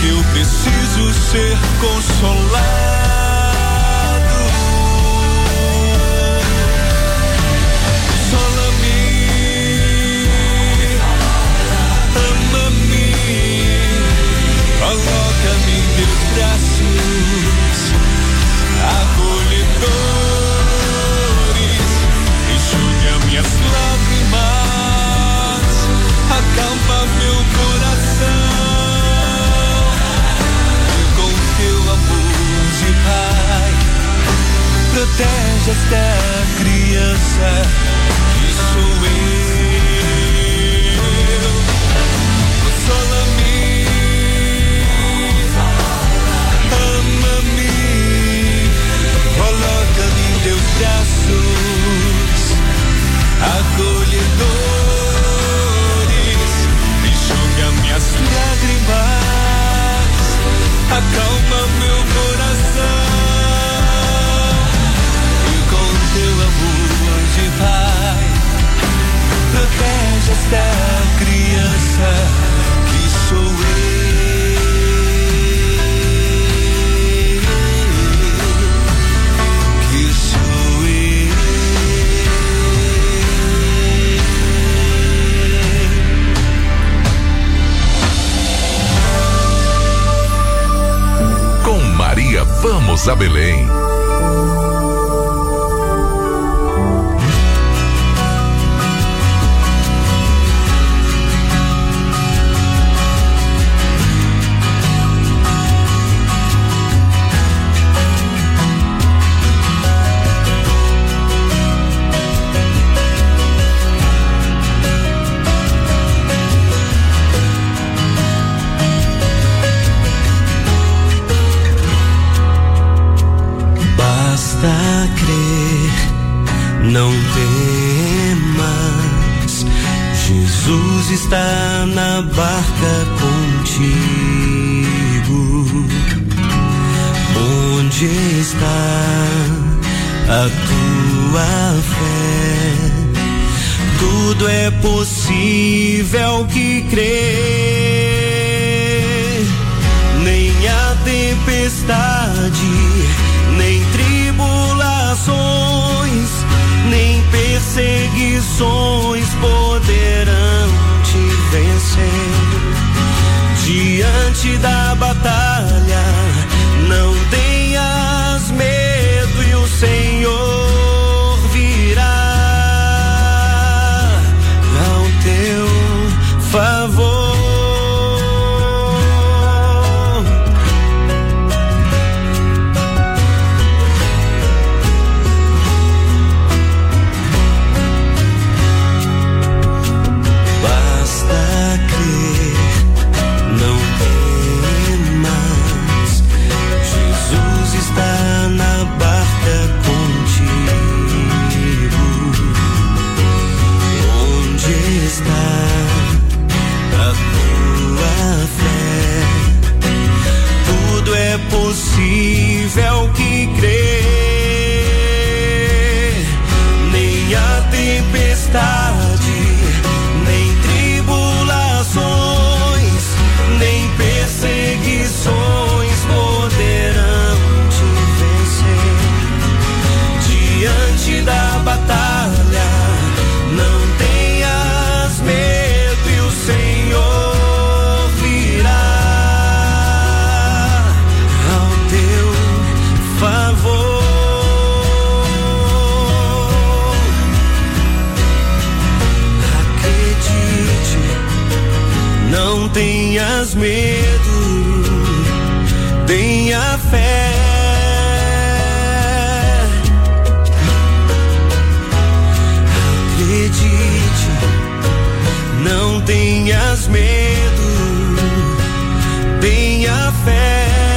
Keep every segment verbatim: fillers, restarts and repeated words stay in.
que eu preciso ser consolado. Coloca-me em teus braços acolhedores, enxuga minhas lágrimas, acalma meu coração, e com teu amor de pai, protege esta criança que sou eu. Consola-me, coloca-me em teus braços acolhedores, enxuga minhas lágrimas, acalma meu coração, e com teu amor de pai, protege esta criança que sou eu. Vamos a Belém. Não temas, Jesus está na barca contigo. Onde está a tua fé? Tudo é possível que crê. Nem a tempestade, nem tribulações, nem perseguições poderão te vencer. Diante da batalha, não tenhas medo, e o Senhor virá ao teu favor. Possível que crê. Nem a tempestade, nem tribulações, nem perseguições poderão te vencer. Diante da batalha, não tenhas medo, e o Senhor virá favor. Acredite, não tenhas medo, tenha fé. Acredite, não tenhas medo, tenha fé.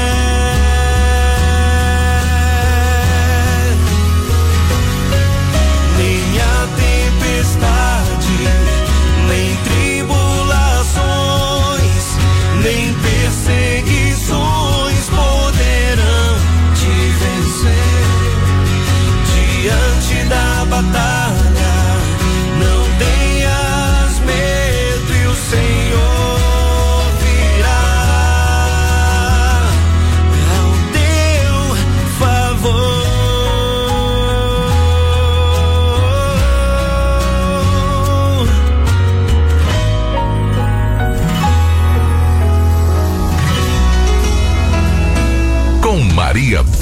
Nem tribulações, nem perseguições poderão te vencer. Diante da batalha, não tenhas medo, e o Senhor virá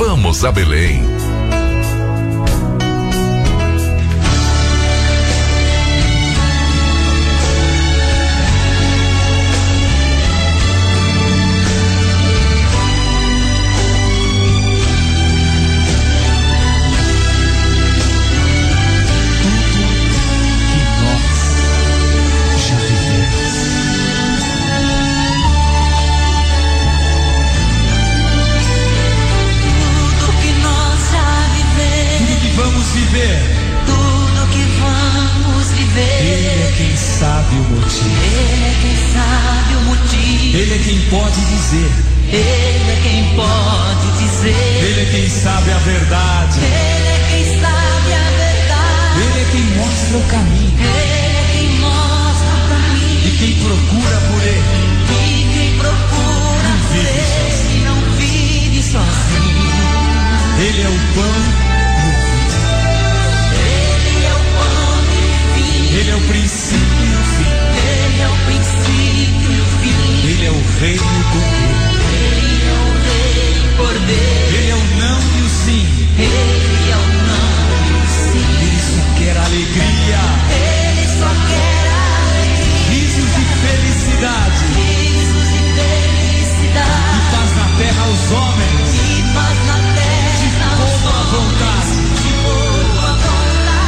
Vamos a Belém. Tudo que vamos viver. Ele é quem sabe o motivo. Ele é quem sabe o motivo. Ele é quem pode dizer. Ele é quem pode dizer. Ele é quem sabe a verdade. Ele é quem sabe a verdade. Ele é quem mostra o caminho. Ele é quem mostra o caminho. E quem procura por ele. E quem procura não por vive ele sozinho. não vive sozinho. Ele é o pão. Ele é o princípio e o fim. Ele é o princípio e o fim. Ele é o rei e o cordeiro. Ele é o rei e o cordeiro. Ele é o não e o sim. Ele é o não e o sim. Ele só quer alegria. Ele só quer alegria. Risos de felicidade. Risos de felicidade. E paz na terra aos homens. E paz na terra aos De boa vontade. De boa vontade.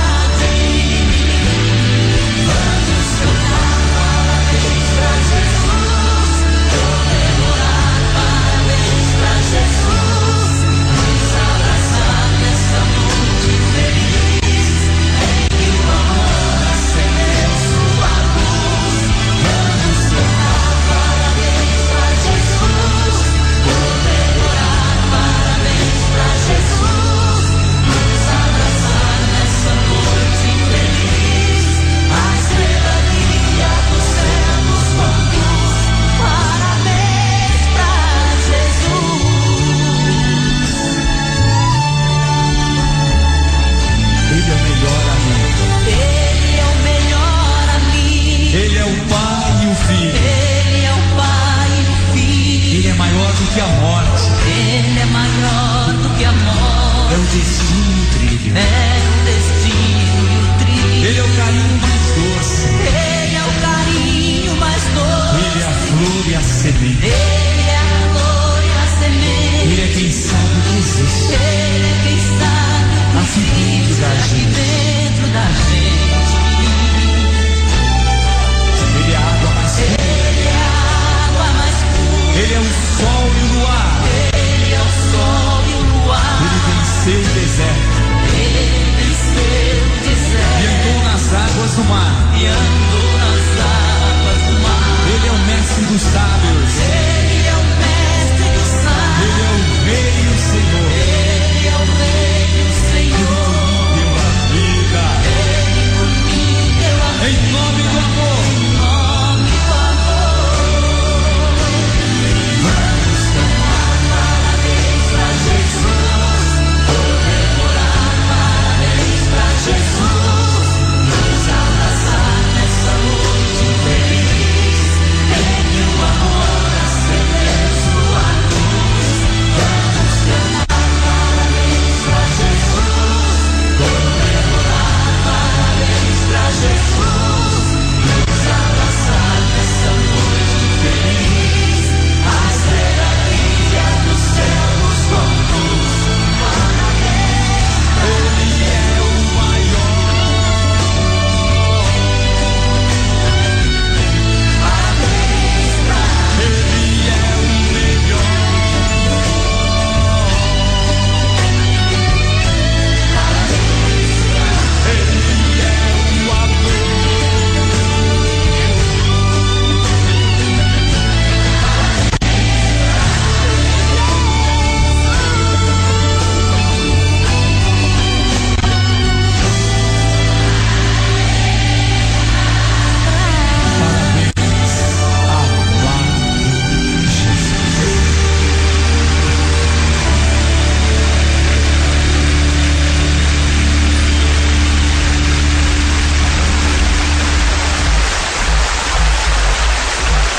Ele é o Pai e o Filho. Ele é o Pai e o Filho. Ele é maior do que a morte. Ele é maior do que a morte. É o destino e o trilho. É o destino e o trilho. Ele é o carinho mais doce. Ele é o carinho mais doce. Ele é a flor e a semente. Ele é a flor e a semente. Ele é quem sabe o que existe. Ele é quem sabe o que aqui dentro da aqui gente. dentro da gente. Ele é a água mais pura. Ele é a água mais pura. Ele é o sol e o luar. Ele é o sol e o luar. Ele venceu o deserto. Ele venceu o deserto. E andou nas águas do mar. E andou nas águas do mar. Ele é o mestre dos sábios. Ele é o mestre dos sábios. Ele é o rei e o senhor. Ele é o rei e o senhor. Deu a vida. Ele por mim deu a vida. Em nome do amor. Em nome do amor. Vamos cantar parabéns pra Jesus. Comemorar parabéns pra Jesus. Nos abraçar nessa noite feliz. Em o amor acender sua luz. Vamos cantar parabéns pra Jesus. Comemorar parabéns pra Jesus. Nos abraçar nessa noite feliz. A estrela brilha no céu nos conduz. Parabéns. Ele é o maior. Parabéns pra Ele é o melhor. Ele é o amor. Parabéns, amado Jesus.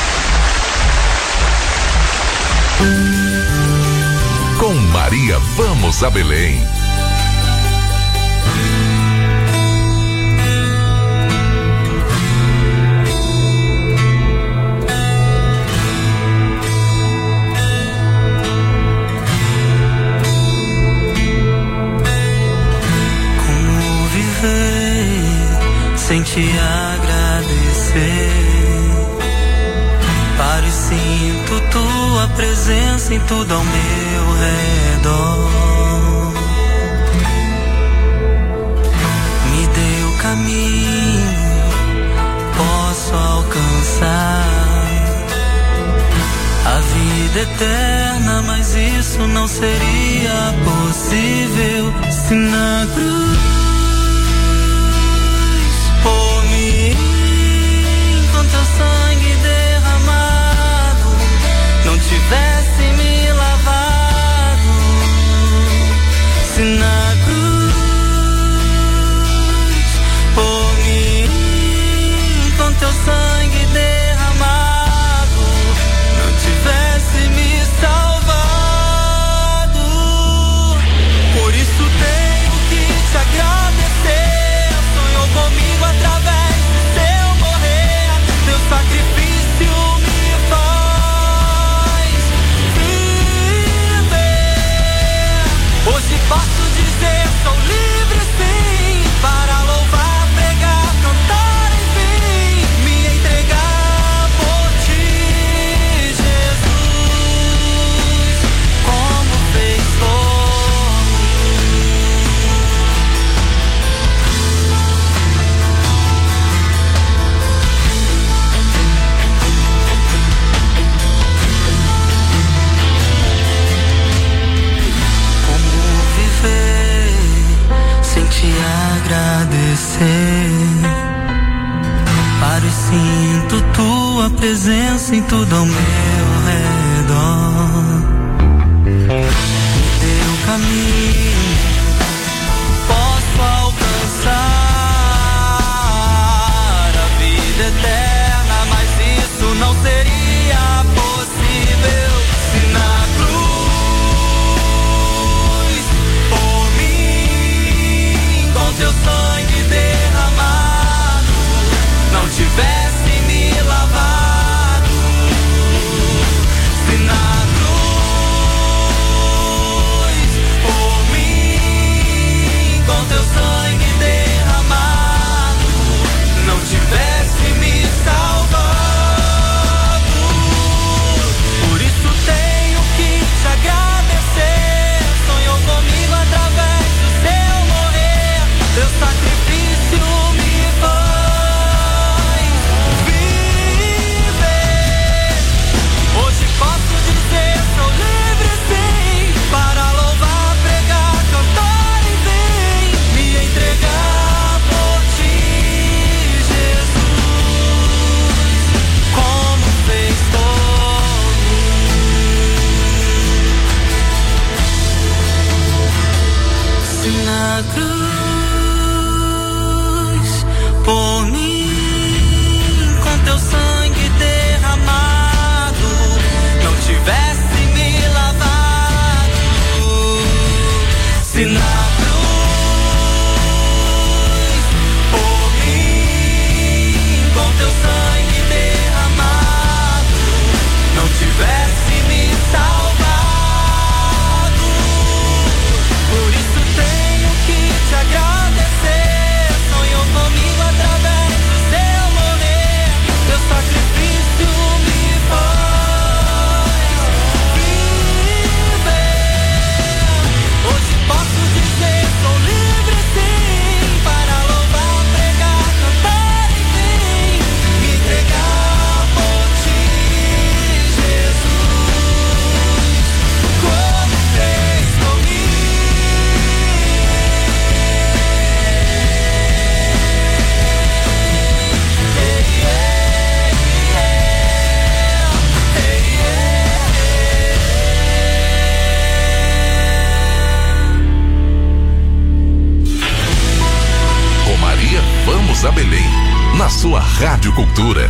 Com Maria Vamos Vamos a Belém. Como viver sem te agradecer? Paro e sinto tua presença em tudo ao meu redor. Me dê o caminho, posso alcançar a vida eterna, mas isso não seria possível se na cruz por mim, com teu sangue derramado, não tivesse me lavado. Se na cruz por mim, com teu sangue derramado, não tivesse me salvado. Por isso tenho que te agradecer. Sonhou comigo através do seu morrer. Teu sacrifício me faz viver. Hoje posso dizer, sou livre sim, para louvar, pregar, cantar, enfim, me entregar por ti, Jesus, como fez por Como viver sem te agradecer? Paro e sinto tua presença em tudo ao meu redor. Me dê o caminho, posso alcançar a vida eterna, mas isso não seria possível se na cruz por mim, com teu sangue derramado, não tivesse me lavado. Se na cruz por mim, com teu sangue derramado, não tivesse me salvado. Por isso tenho que te agradecer. Sonhou comigo através do seu morrer. Teu sacrifício me faz viver. Hoje posso dizer, sou livre sim, para louvar, pregar, cantar, enfim, me entregar por ti, Jesus, como fez por mim. Se na cruz por mim, com teu sangue derramado, não tivesse me lavado. Se na cruz por mim, com teu sangue derramado, não tivesse me salvado. Por isso tenho que te agradecer. Sonhou comigo através do seu morrer. Teu sacrifício me faz viver. Hoje posso dizer, sou livre sim, para louvar, pregar, cantar, enfim, me entregar por ti, Jesus, como fez Com Maria, vamos a Belém. Na sua Rádio Cultura.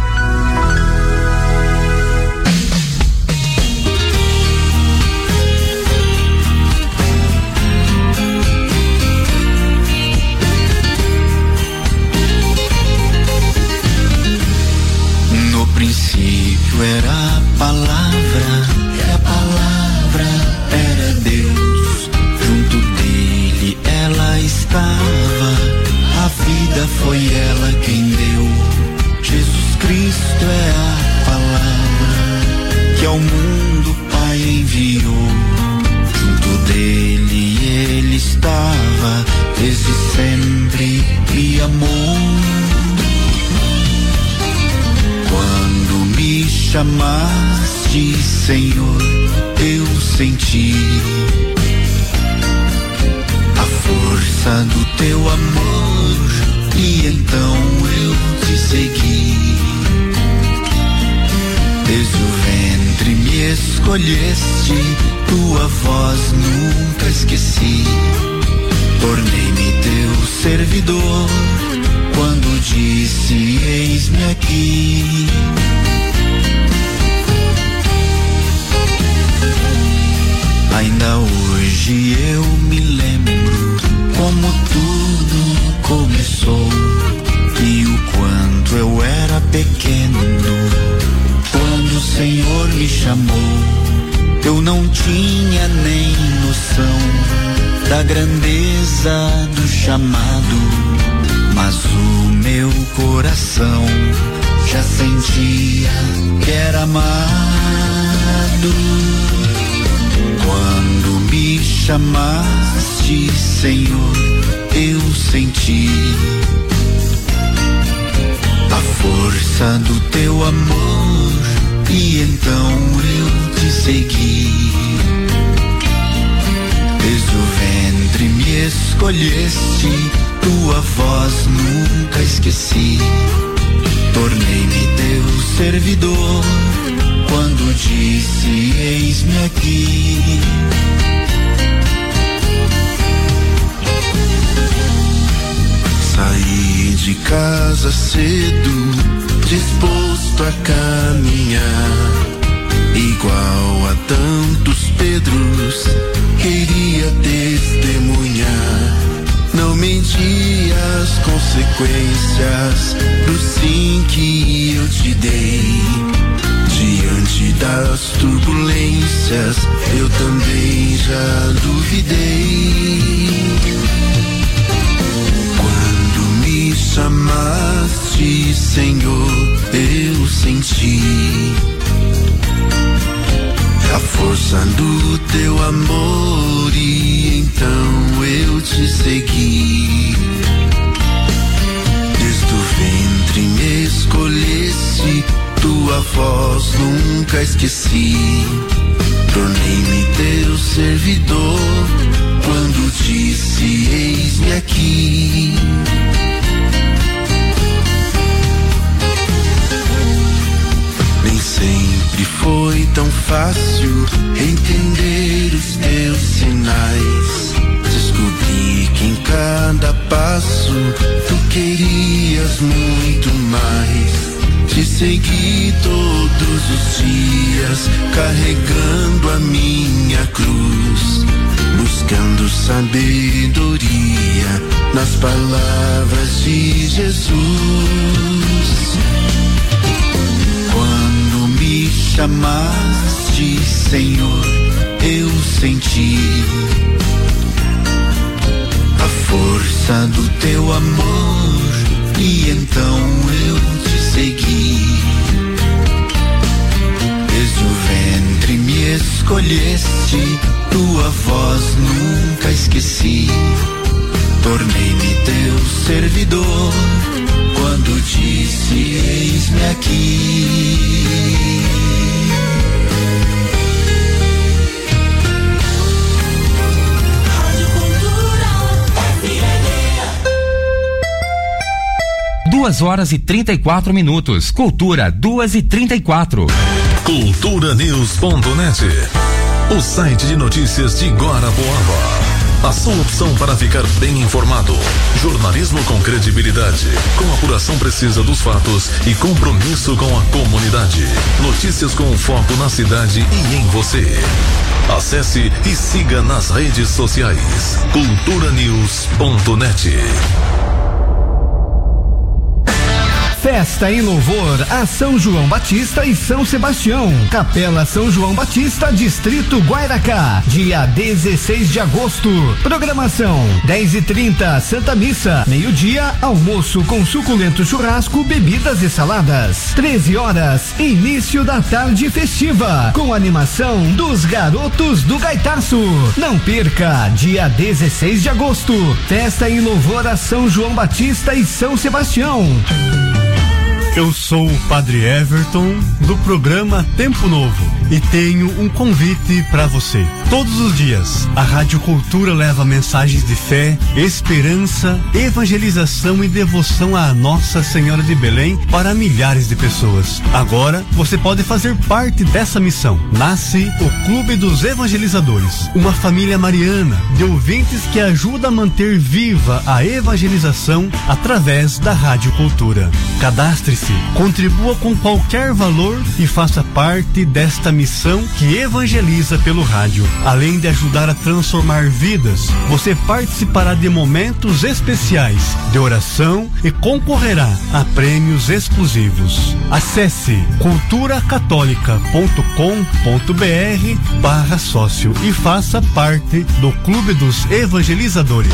Senhor, eu senti a força do teu amor e então eu te segui. Desde o ventre me escolheste, tua voz nunca esqueci. Tornei-me teu servidor quando disse eis-me aqui. Ainda hoje eu me lembro como tudo começou e o quanto eu era pequeno quando o Senhor me chamou. Eu não tinha nem noção da grandeza do chamado, mas o meu coração já sentia que era amado. Quando me chamaste, Senhor, eu senti a força do teu amor e então eu te segui. Desde o ventre me escolheste, tua voz nunca esqueci. Tornei-me teu servidor quando disse eis-me aqui. Saí de casa cedo, disposto a caminhar, igual a tantos Pedros, queria testemunhar. Não medi as consequências do sim que eu te dei. Diante das turbulências, eu também já duvidei. Quando me chamaste, Senhor, eu senti a força do teu amor e então eu te segui. Desde o ventre me escolheste, tua voz nunca esqueci. Tornei-me teu servidor quando disse eis-me aqui. Nem sempre foi tão fácil entender os teus sinais. Descobri que em cada passo tu querias muito mais. Te segui todos os dias, carregando a minha cruz, buscando sabedoria nas palavras de Jesus. Quando me chamaste, Senhor, eu senti a força do teu amor e então eu te segui. Desde o ventre me escolheste, tua voz nunca esqueci. Tornei-me teu servidor quando disse eis-me aqui. Duas horas e trinta e quatro minutos. Cultura, duas e trinta e quatro. Cultura News ponto net, o site de notícias de Guarapuava. A sua opção para ficar bem informado. Jornalismo com credibilidade, com apuração precisa dos fatos e compromisso com a comunidade. Notícias com foco na cidade e em você. Acesse e siga nas redes sociais. Cultura News ponto net. Festa em louvor a São João Batista e São Sebastião. Capela São João Batista, Distrito Guairacá, dia dezesseis de agosto. Programação: dez e trinta, Santa Missa. Meio-dia, almoço com suculento churrasco, bebidas e saladas. treze horas, início da tarde festiva, com animação dos Garotos do Gaitaço. Não perca, dia dezesseis de agosto. Festa em louvor a São João Batista e São Sebastião. Eu sou o Padre Everton, do programa Tempo Novo. e tenho um convite para você. Todos os dias, a Rádio Cultura leva mensagens de fé, esperança, evangelização e devoção à Nossa Senhora de Belém para milhares de pessoas. Agora, você pode fazer parte dessa missão. Nasce o Clube dos Evangelizadores, uma família mariana de ouvintes que ajuda a manter viva a evangelização através da Rádio Cultura. Cadastre-se, contribua com qualquer valor e faça parte desta missão que evangeliza pelo rádio. Além de ajudar a transformar vidas, você participará de momentos especiais de oração e concorrerá a prêmios exclusivos. Acesse cultura católica ponto com ponto br barra sócio e faça parte do Clube dos Evangelizadores.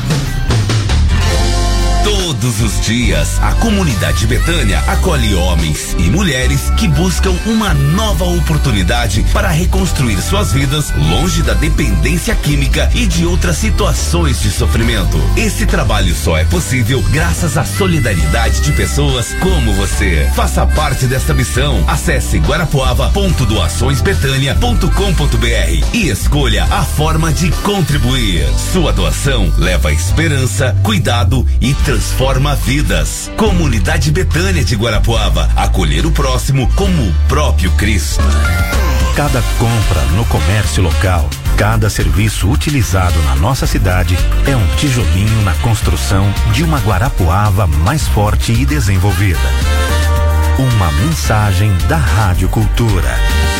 Todos os dias, a comunidade Betânia acolhe homens e mulheres que buscam uma nova oportunidade para reconstruir suas vidas longe da dependência química e de outras situações de sofrimento. Esse trabalho só é possível graças à solidariedade de pessoas como você. Faça parte desta missão. Acesse guarapuava ponto doações betânia ponto com ponto br e escolha a forma de contribuir. Sua doação leva esperança, cuidado e transforma vidas. Comunidade Betânia de Guarapuava, acolher o próximo como o próprio Cristo. Cada compra no comércio local, cada serviço utilizado na nossa cidade é um tijolinho na construção de uma Guarapuava mais forte e desenvolvida. Uma mensagem da Rádio Cultura.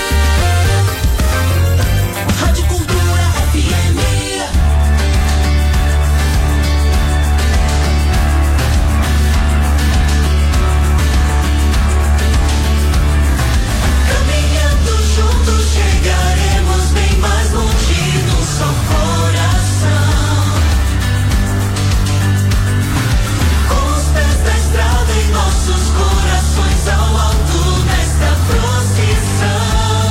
Rádio Cultura F M. Chegaremos bem mais longe no seu coração. Com os pés da estrada em nossos corações, ao alto nesta procissão.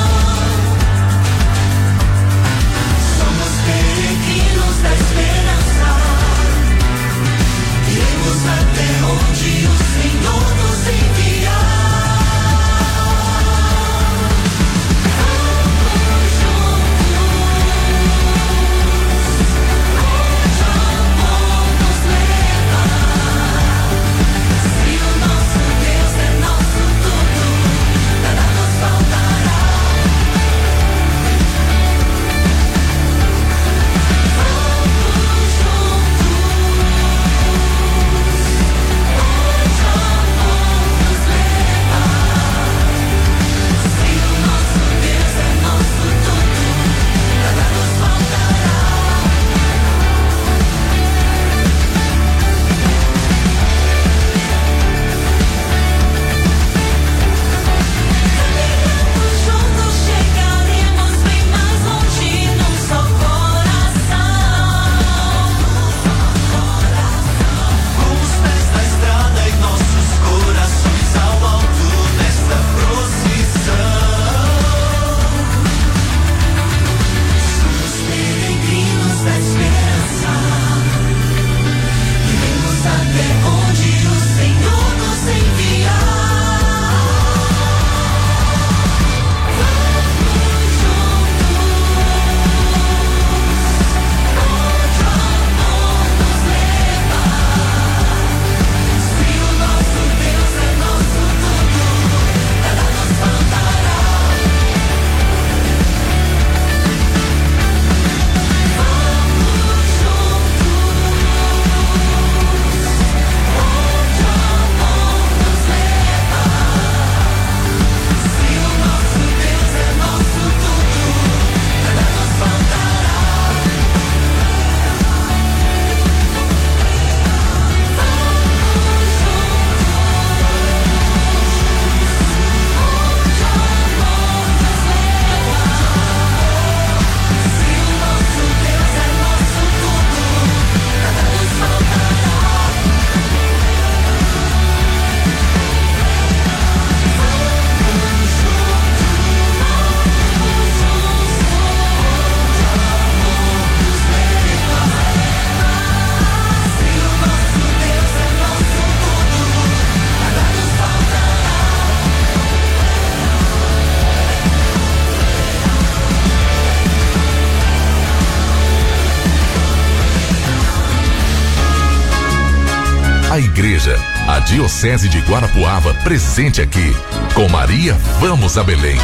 A igreja, a Diocese de Guarapuava, presente aqui. Com Maria, vamos a Belém.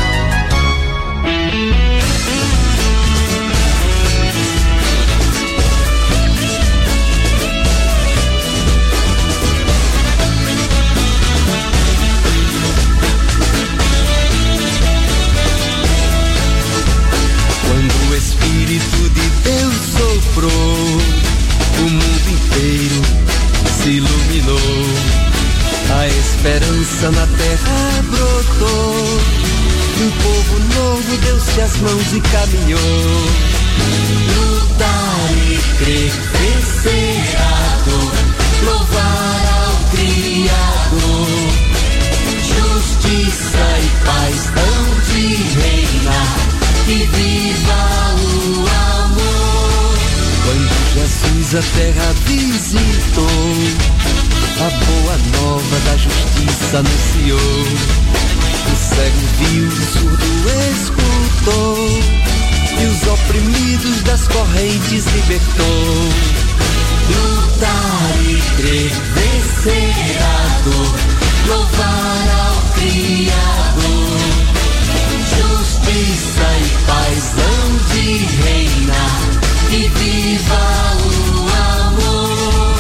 Quando o Espírito de Deus soprou, o mundo inteiro se iluminou, a esperança na terra brotou, um povo novo deu-se as mãos e caminhou. Lutar e crer, vencer a dor, louvar ao Criador, justiça e paz hão de reinar, e viva o amor. Quando Jesus a terra visitou, a boa nova da justiça anunciou. O cego viu, o surdo escutou, e os oprimidos das correntes libertou. Lutar e crer, vencer a dor, louvar ao Criador, justiça e paz hão de reinar, e viva o amor.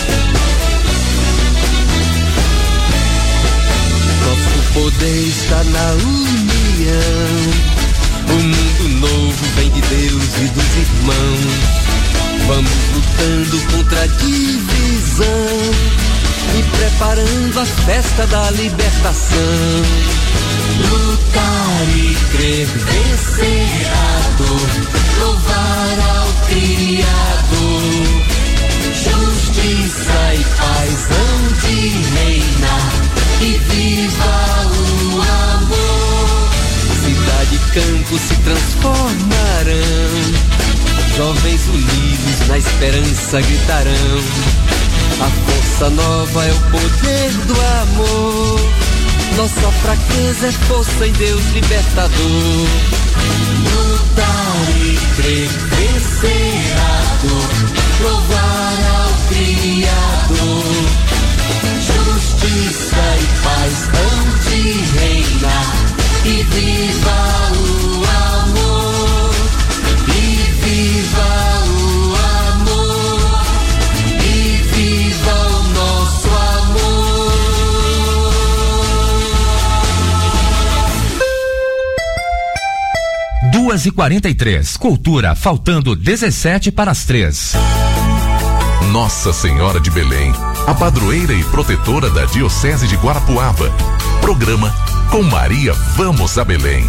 Nosso poder está na união, o mundo novo vem de Deus e dos irmãos. Vamos lutando contra a divisão e preparando a festa da libertação. Lutar e crer, vencer a dor, louvar ao Criador, justiça e paz hão de reinar, e viva o amor. Cidade e campo se transformarão, jovens unidos na esperança gritarão. A força nova é o poder do amor, nossa fraqueza é força em Deus libertador. Lutar e crer, vencer a dor, louvar ao Criador, justiça e paz hão de reinar, e viva o amor, e viva o amor, e viva o nosso amor. Duas e quarenta e três. Cultura, faltando dezessete para as três. Nossa Senhora de Belém, a padroeira e protetora da Diocese de Guarapuava. Programa Com Maria, vamos a Belém.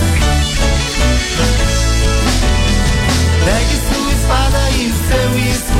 Pegue sua espada e o seu escudo,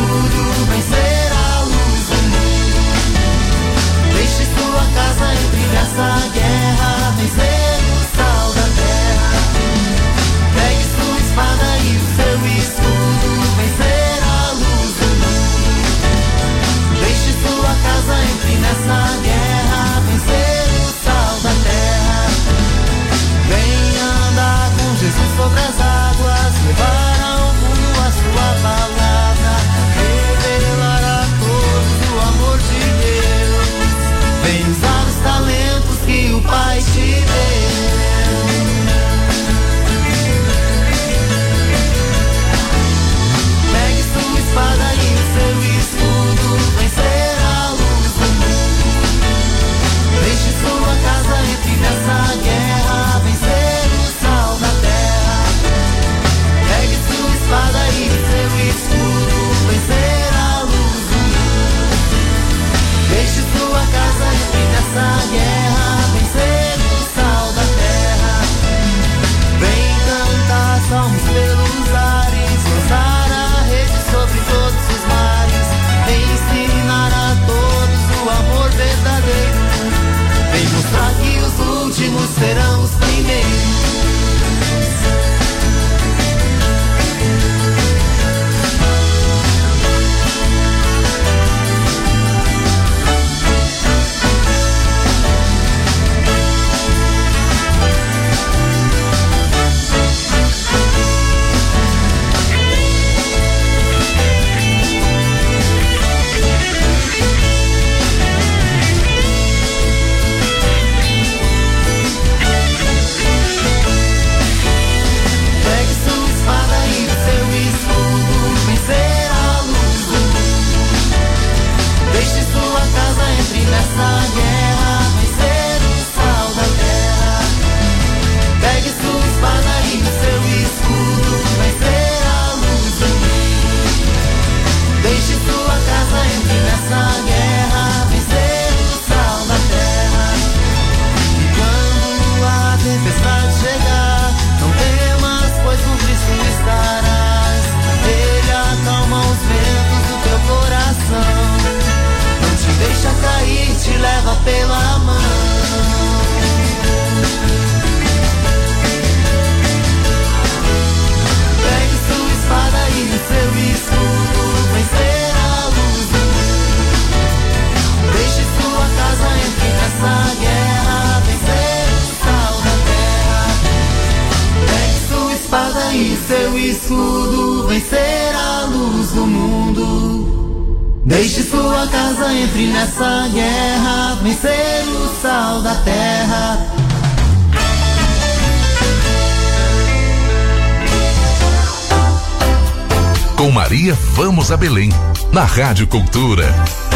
nessa guerra, vencer o sal da terra. Pegue sua espada e seu escudo, vencer a luz do mundo. Deixe sua casa, entre nessa guerra, vencer o sal da terra. E quando a tempestade chegar, não temas, pois com Cristo estarás. Ele acalma os ventos do teu coração, não te deixa cair, te leva pela mão. Pegue sua espada e seu escudo, vencer a luz do mundo. Deixe sua casa, entre nessa guerra, vencer o sal da terra. Pegue sua espada e seu escudo, vencer a luz do mundo. Deixe sua casa, entre nessa guerra, vencer o sal da terra. Com Maria, vamos a Belém, na Rádio Cultura.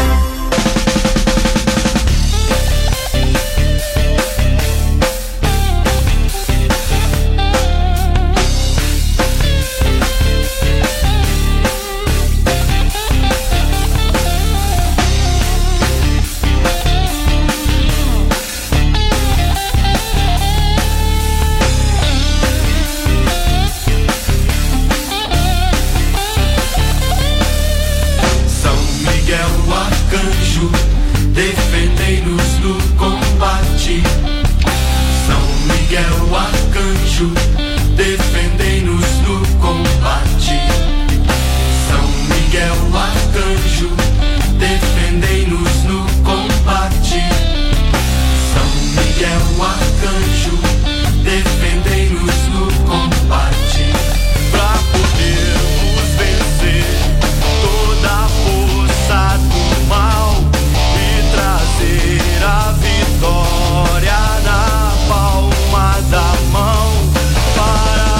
Defendei-nos no combate. São Miguel Arcanjo, defendei-nos no combate. São Miguel Arcanjo, defendei-nos no combate. São Miguel Arcanjo, defendei-nos no combate. Pra podermos vencer toda a força do mal, trazer a vitória na palma da mão, para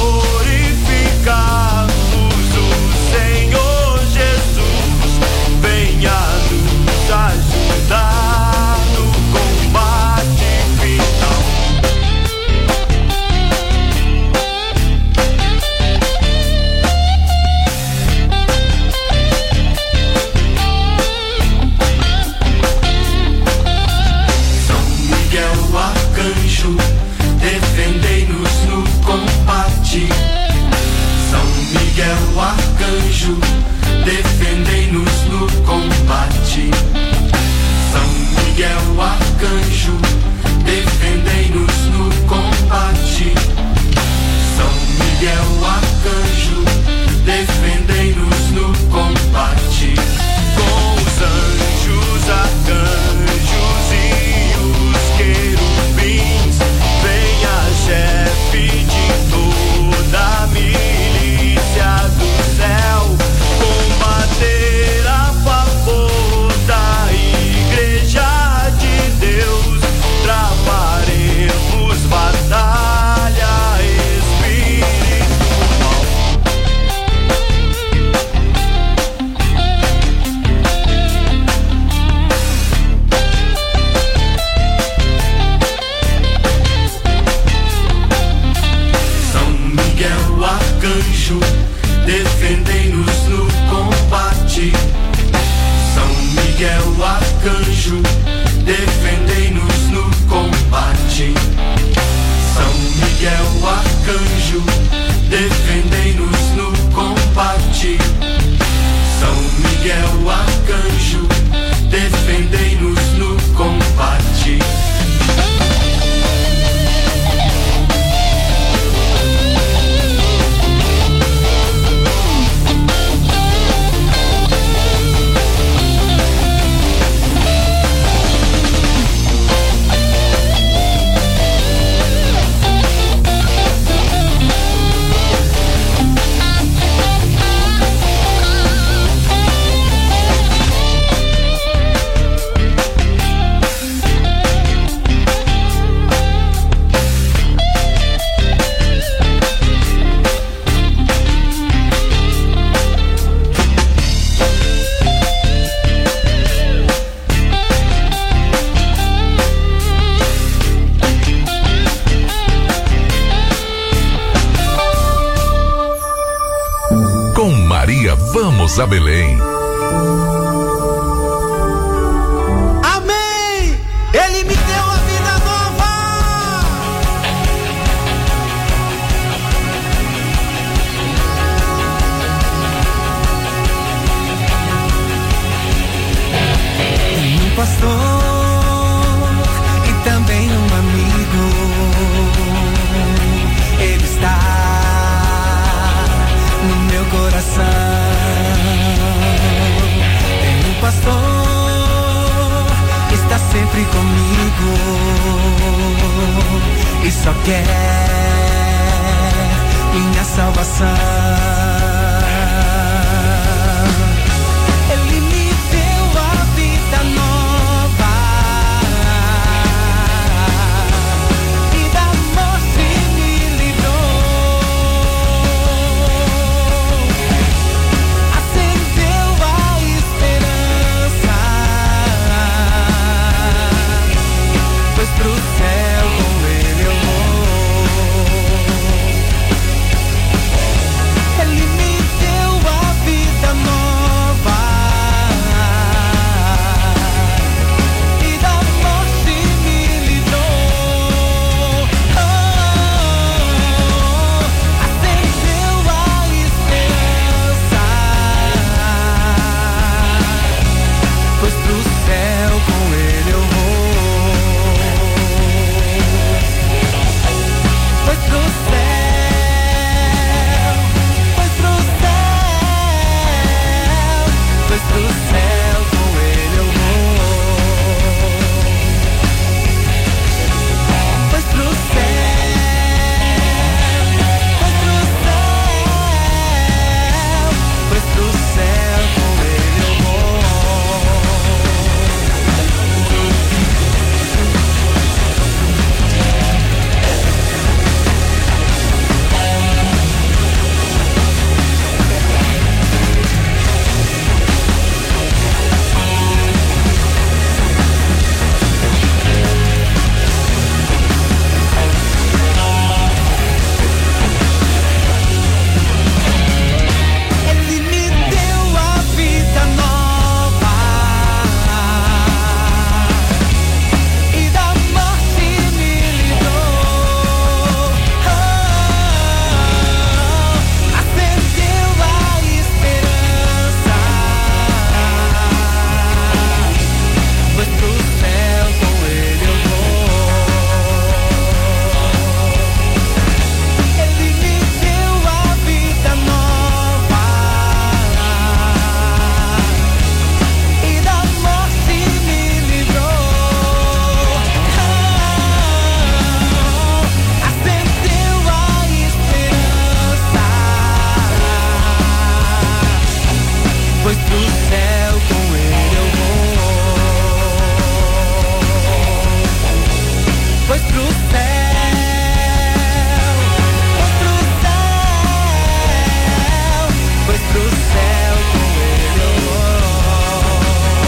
glorificarmos o Senhor Jesus. Venha nos ajudar no combate final. Arcanjo, defendei-nos no combate. São Miguel Arcanjo, defendei-nos no combate. São Miguel Arcanjo, defendei-nos no combate. São Miguel Arcanjo, defendei-nos no combate. Com os anjos, arcanjos e os querubins, venha chefe de toda a milícia do céu, combater a favor da Igreja de Deus. Travaremos batalha espiritual. Arcanjo, defendei-nos no combate. São Miguel Arcanjo, defendei-nos no combate. São Miguel Arcanjo, defendei-nos no combate. São Miguel Arcanjo, defendei-nos no combate. Vamos a Belém. Amém! Ele me deu a vida nova! Tem um pastor e também um amigo. Ele está no meu coração. Tem um pastor, está sempre comigo e só quer minha salvação. Ele me deu a vida nova e da morte me livrou. Acendeu a esperança, pois pro céu com ele eu vou. Ele me deu a vida nova e da morte me livrou. Oh, acendeu a esperança, pois pro céu com ele eu vou. Pois pro céu, pois pro céu, pois pro céu com ele eu vou. Pois pro céu, pois pro céu, pois pro céu com ele eu vou. Ele me deu a vida nova e da morte me livrou. Acendeu a esperança, pois pro céu com ele eu vou. Ele me deu a vida nova e da morte me livrou. Acendeu a esperança, pois pro céu com ele eu vou. Pois pro céu, pois pro céu, pois pro céu com ele eu vou.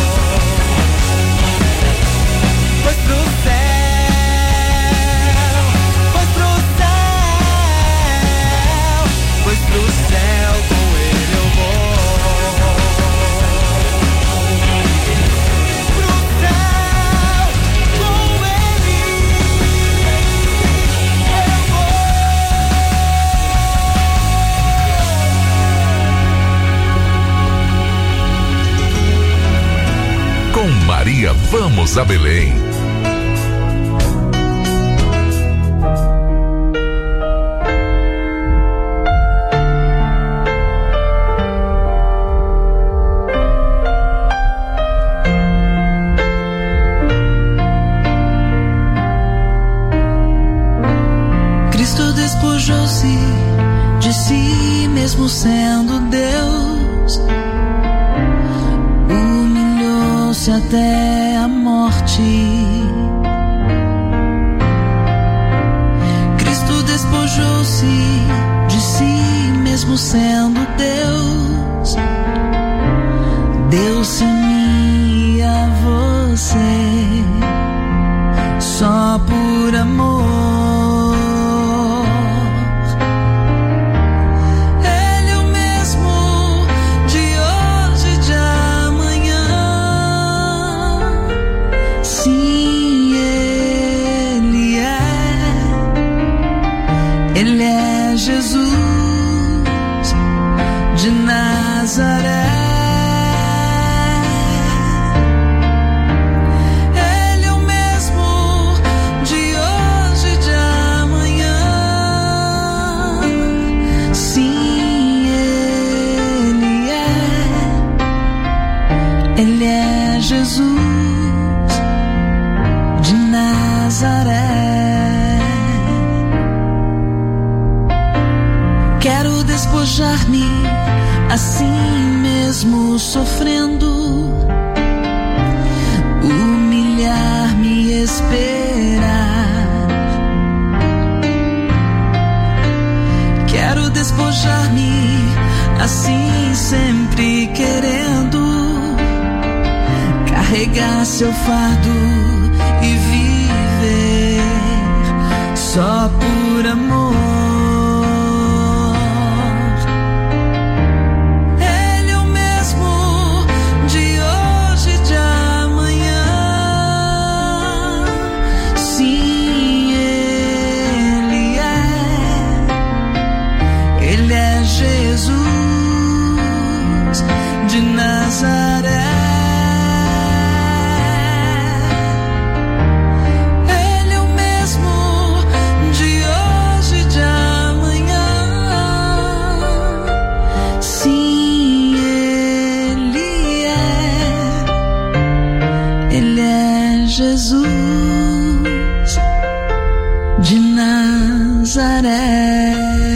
Pois pro céu, pois pro céu, pois pro céu com ele eu vou. Pro céu com ele eu vou. Com Maria, vamos a Belém. Cristo despojou-se de si mesmo sendo Deus, humilhou-se até a morte. Cristo despojou-se de si mesmo sendo Deus, deu-se a mim e a você, só por amor. Ele é o mesmo de hoje. Jesus de Nazaré. Quero despojar-me assim mesmo sofrendo, humilhar-me e esperar. Quero despojar-me assim sempre querendo carregar seu fardo e viver só por amor. Ele é o mesmo de hoje e de amanhã. Sim, Ele é. Ele é Jesus de Nazaré. Jesus de Nazaré.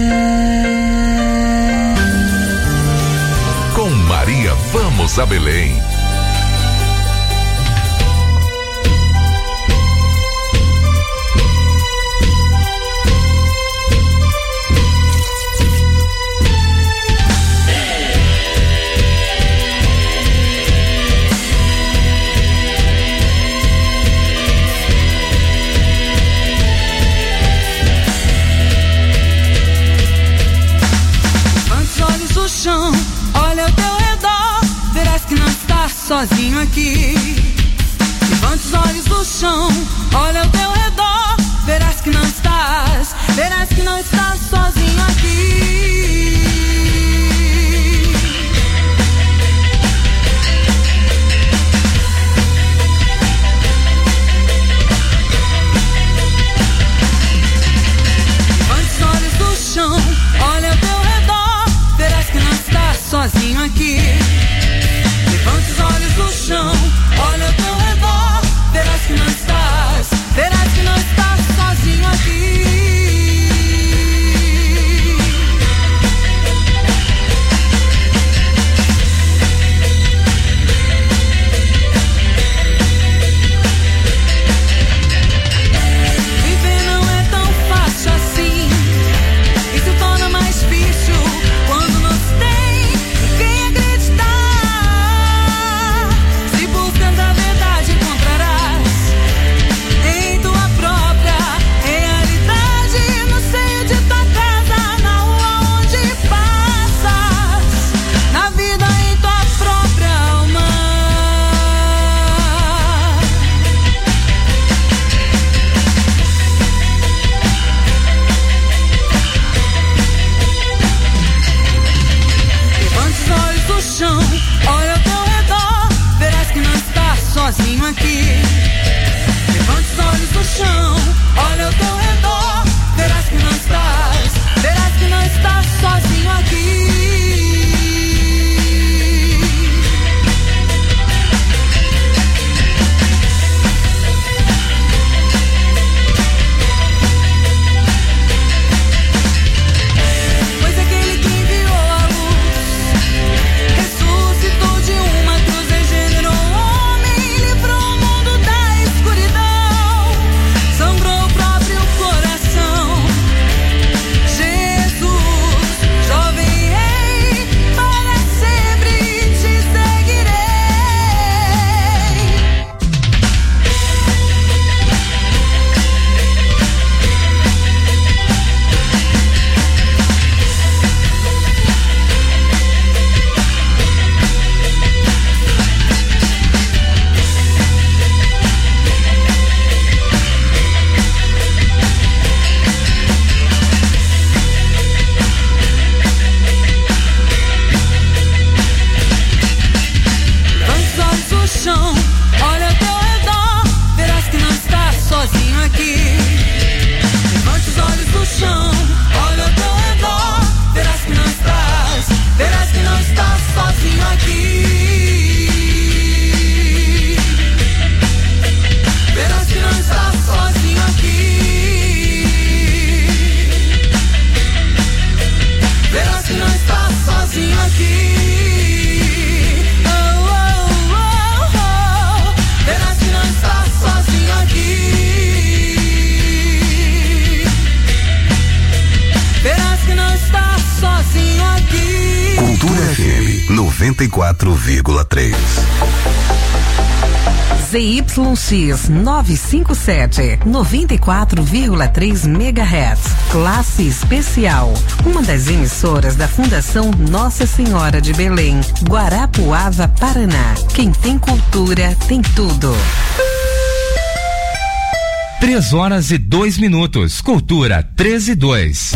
Com Maria, vamos a Belém. Olha ao teu redor, verás que não estás sozinho aqui. Levanta os olhos do chão, olha ao teu redor, verás que não estás, verás que não estás sozinho aqui. Levanta os olhos do chão, olha ao teu redor, verás que não estás sozinho aqui. Levante os olhos do chão, olha ao teu redor, verás que não estás, verás que não estás sozinho aqui. Viver não é tão fácil assim, e se torna mais difícil quando nos tem quem acreditar. Se buscas a verdade encontrarás em tua própria realidade, no seio de tua casa, na rua onde passas, na vida em tua própria alma. Levante os olhos do chão, olha ao teu redor, verás que não estás sozinho aqui. Levante os olhos do chão, olha ao teu redor, verás que não estás, verás que não estás sozinho aqui. Pois aquele que enviou a luz ressuscitou de uma cruz, regenerou o homem, livrou o mundo da escuridão, sangrou o próprio coração. Jesus, jovem rei, para sempre te seguirei. Levante os olhos do chão, olha ao teu redor, verás que não estás sozinho aqui. Levante os olhos do chão, olha ao teu redor, verás que não estás, verás que não estás sozinho aqui. noventa e quatro vírgula três. Z Y X novecentos e cinquenta e sete, noventa e quatro vírgula três megahertz. Classe especial. Uma das emissoras da Fundação Nossa Senhora de Belém, Guarapuava, Paraná. Quem tem cultura tem tudo. Três horas e dois minutos. Cultura treze e dois.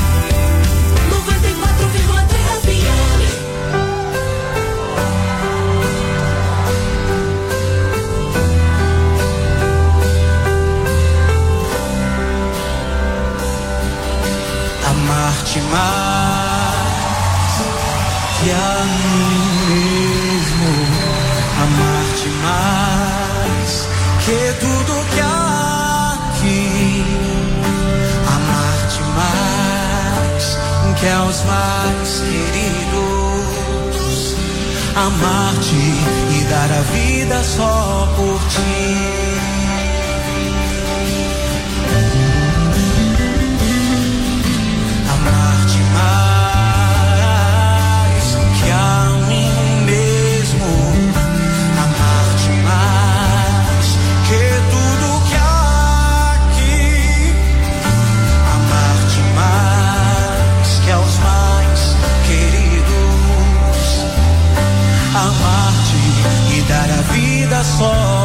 Amar-te mais que a mim mesmo, amar-te mais que tudo que há aqui, amar-te mais que aos mais queridos, amar-te e dar a vida só por ti. Amar-te e dar a vida só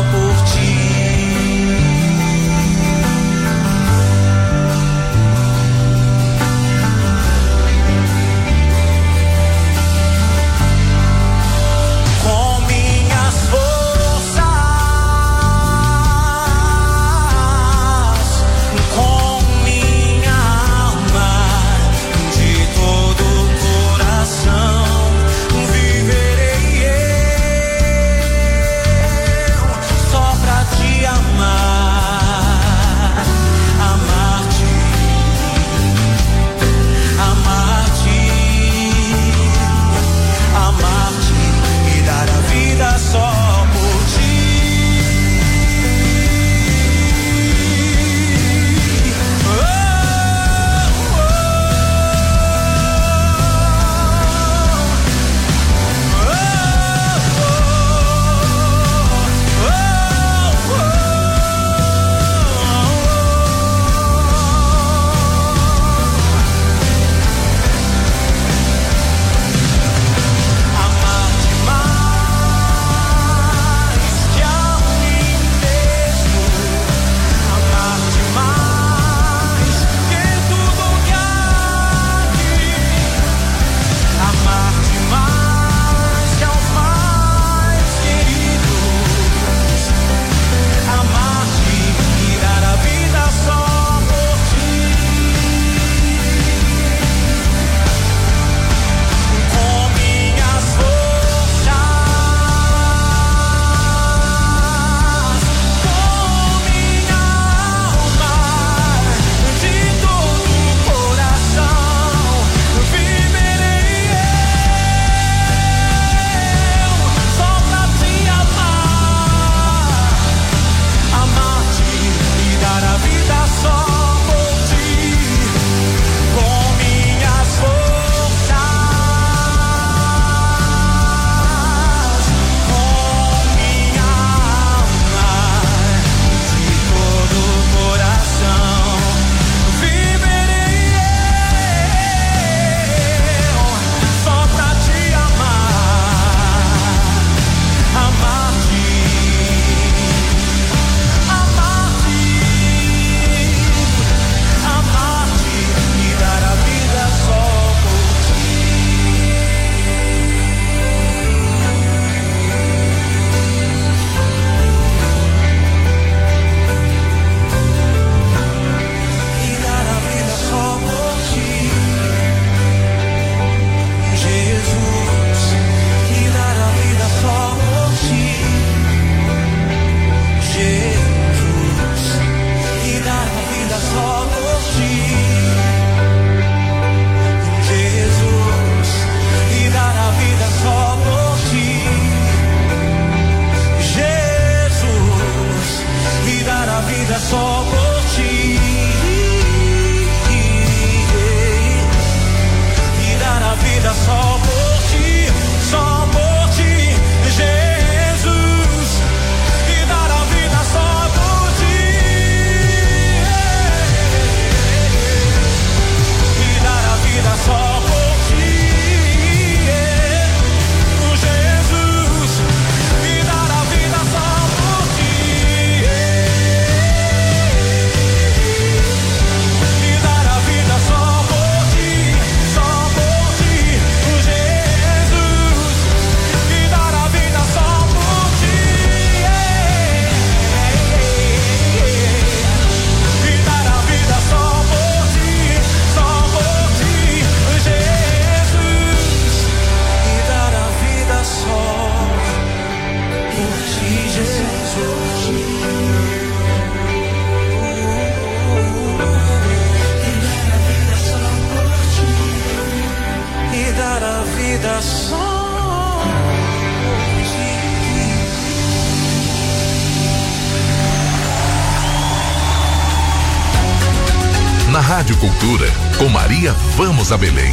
Rádio Cultura, com Maria Vamos a Belém.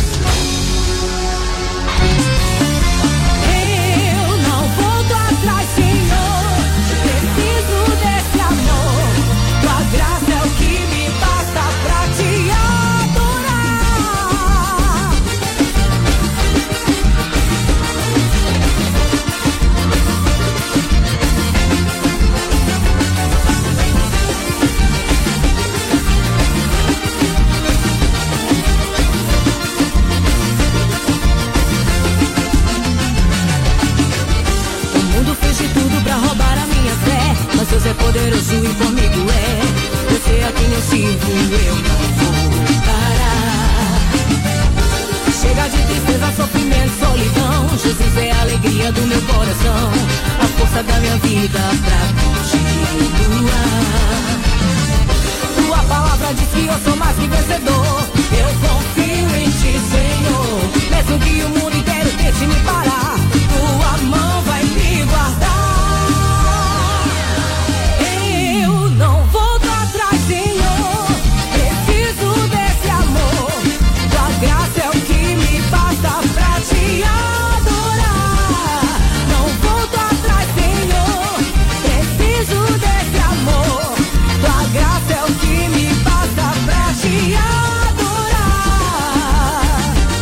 Eu não volto atrás, Senhor. Preciso desse amor. Tua graça é o que me basta pra te adorar. Mas Deus é poderoso e comigo é. Eu sei a quem eu sirvo, eu não vou parar. Chega de tristeza, sofrimento, solidão. Jesus é a alegria do meu coração, a força da minha vida pra continuar. Tua palavra diz que eu sou mais que vencedor. Eu confio em ti, Senhor. Mesmo que o mundo inteiro tente me parar, tua mão vai me guardar. Não volto atrás, Senhor. Preciso desse amor. Tua graça é o que me basta pra te adorar. Não volto atrás, Senhor. Preciso desse amor. Tua graça é o que me basta pra te adorar.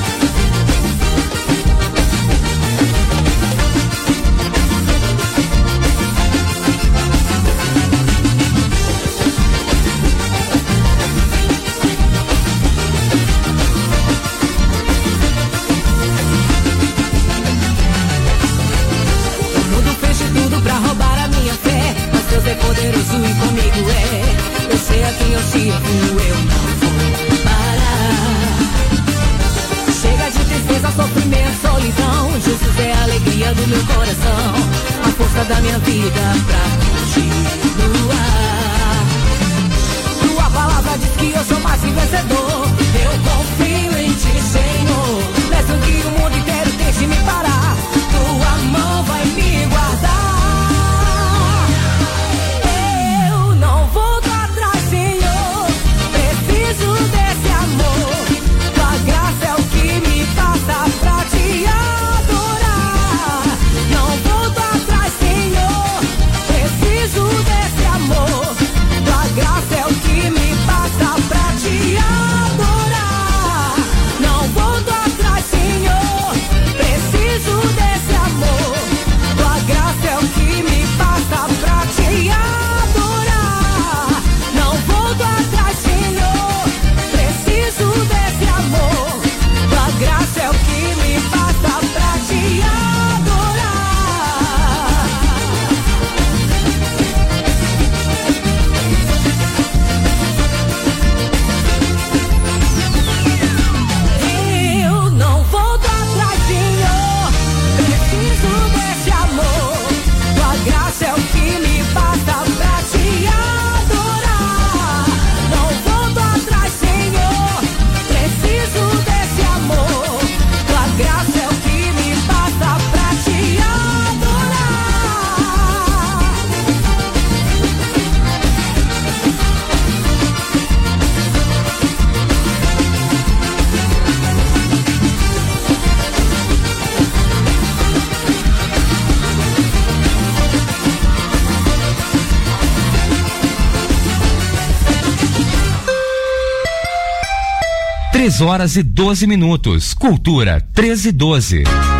Deus é poderoso e comigo é. Eu sei a quem eu sirvo, eu não vou parar. Chega de tristeza, sofrimento, solidão. Jesus é a alegria do meu coração, a força da minha vida pra continuar. Tua palavra diz que eu sou mais que vencedor. Eu confio em ti, Senhor. Mesmo que o mundo inteiro deixe me parar, tua mão vai me guardar. Volto atrás, Senhor. Preciso desse amor. Tua graça é o que me passa pra te adorar. Não volto atrás, Senhor. Preciso desse amor. Tua graça é o que me passa pra te adorar. Não volto atrás, Senhor. Preciso desse amor. Tua graça é o que me passa pra te adorar. Atrás, Senhor, preciso desse amor. Tua graça é o que me basta pra te adorar. Eu não volto atrás, Senhor. Preciso desse amor. Tua graça é o que me basta pra te adorar. Graça é o que me basta pra te Três horas e doze minutos. Cultura treze e doze.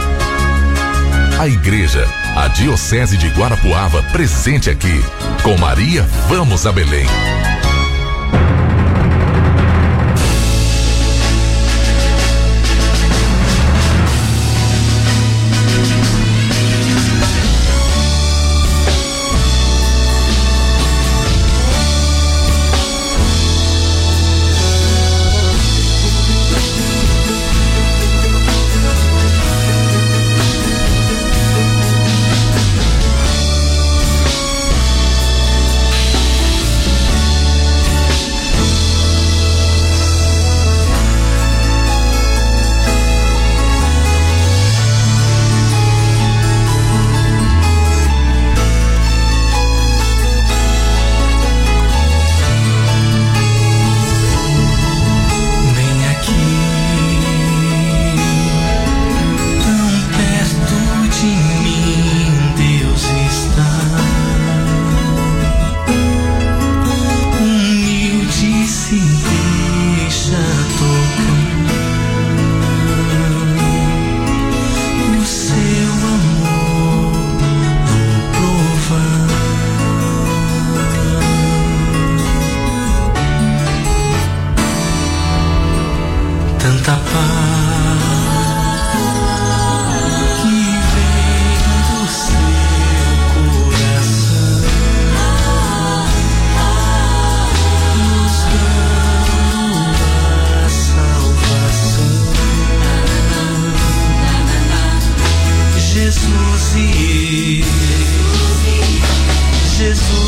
A igreja, a Diocese de Guarapuava, presente aqui. Com Maria Vamos a Belém.